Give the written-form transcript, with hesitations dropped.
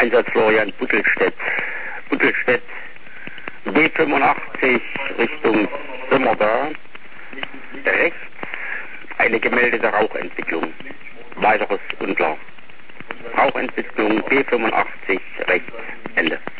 Einsatz Florian Buttelstedt. Buttelstedt B85 Richtung Sömmerda. Rechts eine gemeldete Rauchentwicklung. Weiteres unklar. Rauchentwicklung B85 rechts. Ende.